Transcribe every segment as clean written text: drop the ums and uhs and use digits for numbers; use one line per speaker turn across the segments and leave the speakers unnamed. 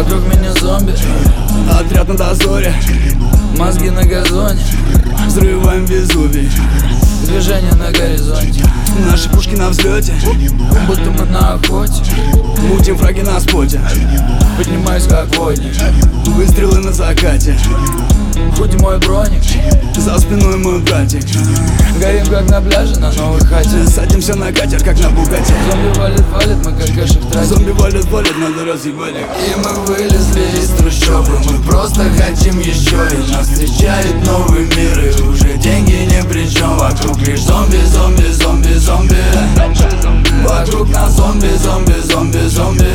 Вокруг меня зомби,
отряд на дозоре,
мозги на газоне,
взрываем Везувий,
движение на горизонте.
наши пушки на взлете,
Будто мы на охоте,
мутим фраги на споте,
поднимаюсь как водник.
выстрелы на закате,
Худи мой броник,
за спиной мой братик.
горим как на пляже на новой хате.
Садимся на катер, как на Бугате.
Зомби валит, мы как кэшек тратим.
Зомби валят, надо разъебать.
И мы вылезли из трущобы, мы просто хотим еще. И нас встречает новый мир, и уже деньги ни при чем. Вокруг лишь зомби, зомби, зомби, зомби. Вокруг нас зомби, зомби, зомби, зомби.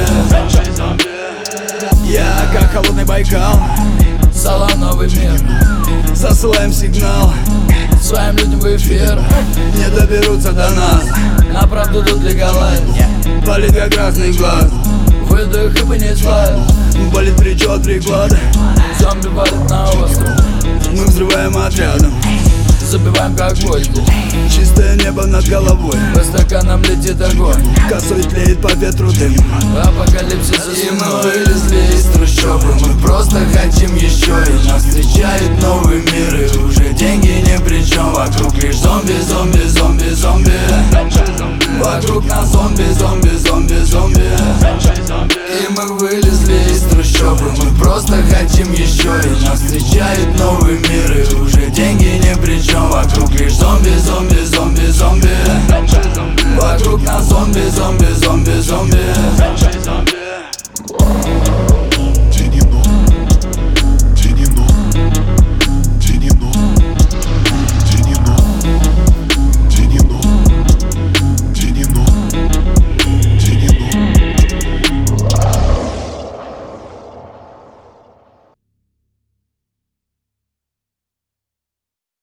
Я как холодный Байкал,
Салам, новый мир,
засылаем сигнал,
своим людям в эфир.
не доберутся до нас.
На правду тут легалайз,
Палит как красный глаз,
выдох и понеслась.
болит причет приклад.
Зомби валит на остров,
Мы взрываем отрядом,
забиваем как гвозди.
чистое небо над головой,
По стаканам летит огонь,
косой тлеет по ветру дым.
апокалипсис. И мы вылезли из трущобы, мы просто хотим еще. И нас встречает новый мир, и уже деньги ни при чем. Вокруг лишь зомби, зомби, зомби, зомби. Вокруг нас зомби, зомби, зомби, зомби. И мы вылезли из трущобы, мы просто хотим еще. И нас встречает новый мир, и уже деньги ни при чем. Вокруг лишь зомби, зомби.